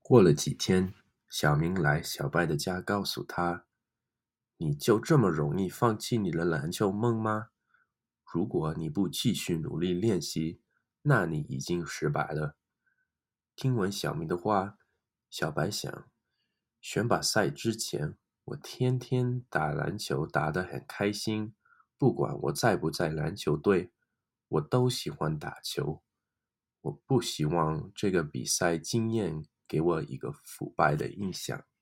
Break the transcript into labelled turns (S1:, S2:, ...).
S1: 过了几天，小明来小白的家告诉他：“你就这么容易放弃你的篮球梦吗？如果你不继续努力练习，那你已经失败了。”听完小明的话，小白想，选拔赛之前，我天天打篮球打得很开心，不管我在不在篮球队，我都喜欢打球。我不希望这个比赛经验给我一个腐败的印象。